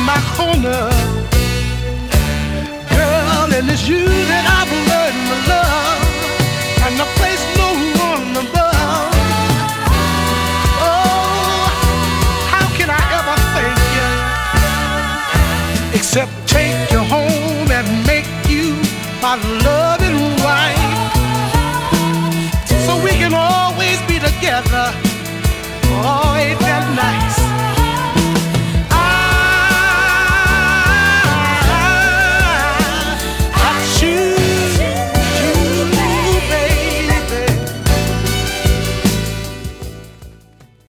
my corner, girl, and it's you that I've learned to love, and the place no one above. Oh, how can I ever thank you except take